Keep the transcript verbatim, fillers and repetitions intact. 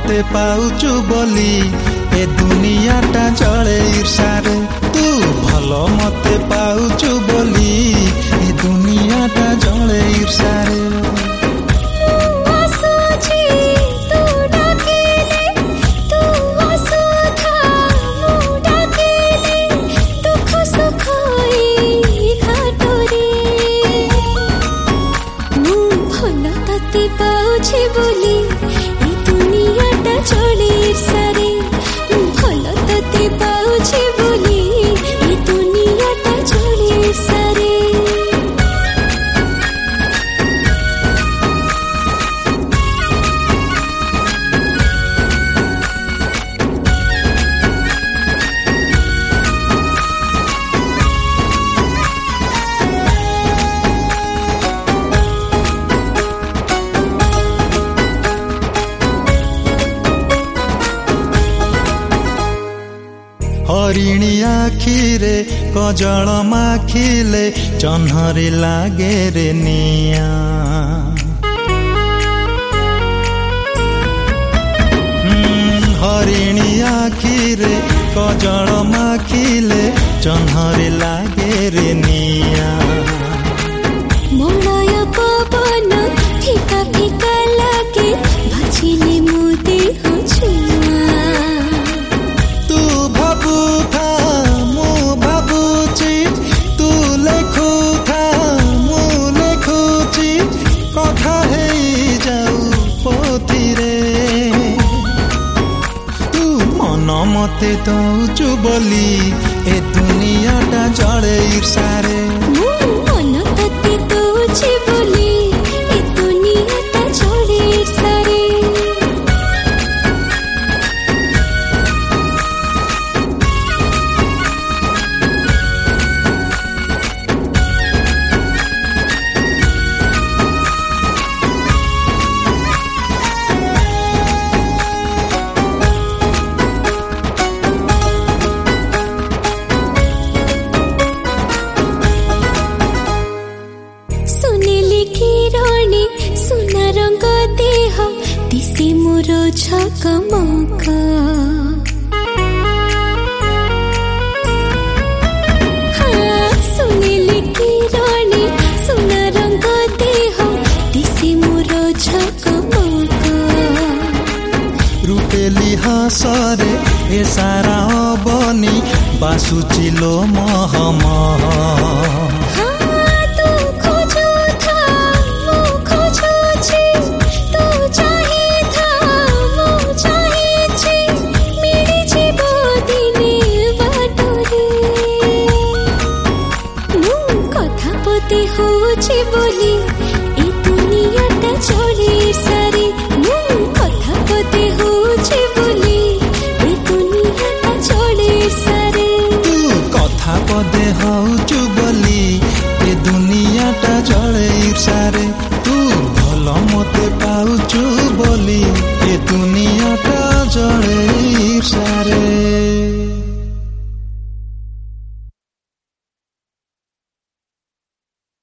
मते पाउचु बोली ए दुनियाटा चले ईर्षारे तू भलो मते पाउचु बोली ए दुनियाटा चले ईर्षारे बोली ए दुनियाटा चले ईर्षारे भलो तते पाउछे बोली ए दुनियाटा चले ईर्षारे हरिणी आखिरे कजल माखिले चन्हरे लागे रे निया हरिणी आखिरे कजल माखिले चन्हरे लागे रे निया मलय पवन फिका फिका लागे भाजिले मो देह छुआ मते दौचु बोली ए दुनियाटा चले ईर्षारे मन तते दौचे बोली ए दुनियाटा चले ईर्षारे सुना रंग देह दिसे मोर झकमक सुनिले किरणी सुना रंग देह दिसे मोर झकमक रूपेली हसरे ए सारा बनी बासुचिलो महमह बोली ए दुनियाटा चले ईर्षारे मु कथा पते होछे बोली ए दुनियाटा चले ईर्षारे तू कथा पदे होचु।